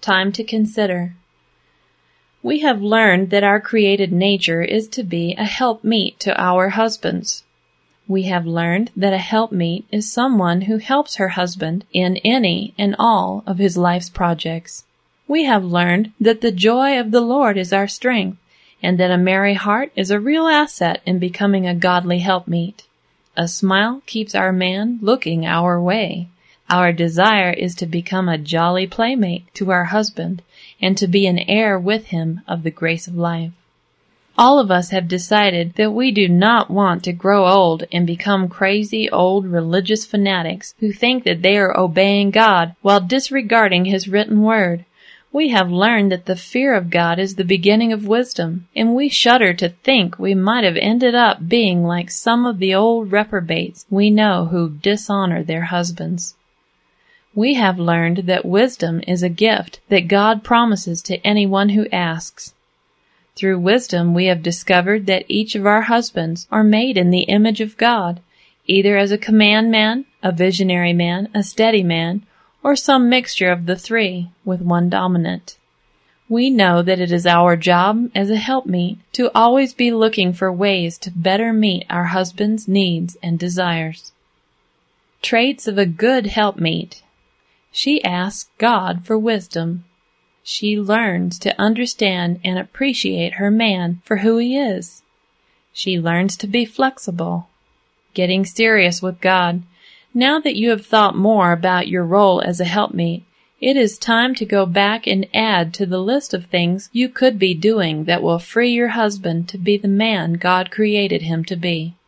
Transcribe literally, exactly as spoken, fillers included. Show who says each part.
Speaker 1: time to consider. We have learned that our created nature is to be a helpmeet to our husbands. We have learned that a helpmeet is someone who helps her husband in any and all of his life's projects. We have learned that the joy of the Lord is our strength, and that a merry heart is a real asset in becoming a godly helpmeet. A smile keeps our man looking our way. Our desire is to become a jolly playmate to our husband, and to be an heir with him of the grace of life. All of us have decided that we do not want to grow old and become crazy old religious fanatics who think that they are obeying God while disregarding His written word. We have learned that the fear of God is the beginning of wisdom, and we shudder to think we might have ended up being like some of the old reprobates we know who dishonor their husbands. We have learned that wisdom is a gift that God promises to anyone who asks. Through wisdom we have discovered that each of our husbands are made in the image of God, either as a command man, a visionary man, a steady man, or some mixture of the three, with one dominant. We know that it is our job as a helpmeet to always be looking for ways to better meet our husband's needs and desires. Traits of a good helpmeet. She asks God for wisdom. She learns to understand and appreciate her man for who he is. She learns to be flexible. Getting serious with God. Now that you have thought more about your role as a helpmeet, it is time to go back and add to the list of things you could be doing that will free your husband to be the man God created him to be.